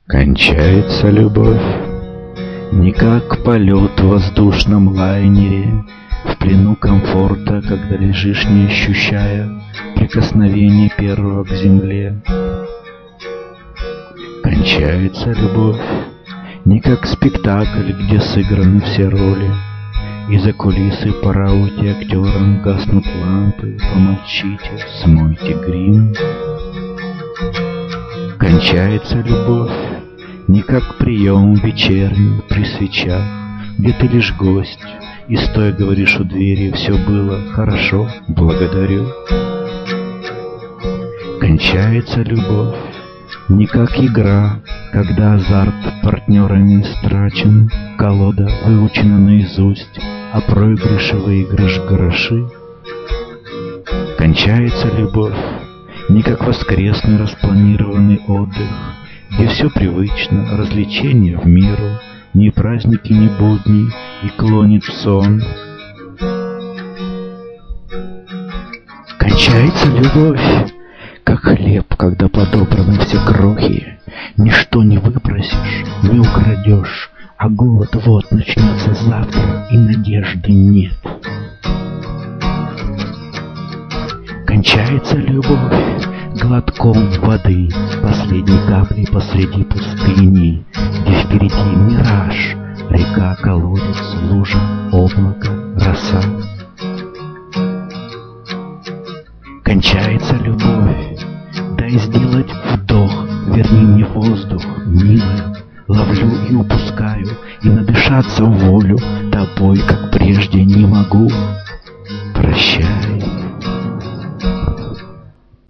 Кончается любовь не как полет в воздушном лайнере, в плену комфорта, когда лежишь, не ощущая прикосновения первого к земле. Кончается любовь не как спектакль, где сыграны все роли, и за кулисы пора уйти актерам, гаснут лампы, помолчите, смойте грим. Кончается любовь не как прием вечерний при свечах, где ты лишь гость, и стоя говоришь у двери: все было хорошо, благодарю. Кончается любовь не как игра, когда азарт партнерами истрачен, колода выучена наизусть, а проигрыш и выигрыш гроши. Кончается любовь не как воскресный распланированный отдых, где все привычно, развлечения в меру, ни праздники, ни будни, и клонит в сон. Кончается любовь как хлеб, когда подобраны все крохи, ничто не выбросишь, не украдешь, а голод вот начнется завтра, и надежды нет. Кончается любовь глотком воды, последней каплей посреди пустыни, где впереди мираж, река, колодец, лужа, облако, роса. Кончается любовь, дай сделать вдох, верни мне воздух, милый, ловлю и упускаю, и надышаться в волю тобой, как прежде, не могу. Прощай.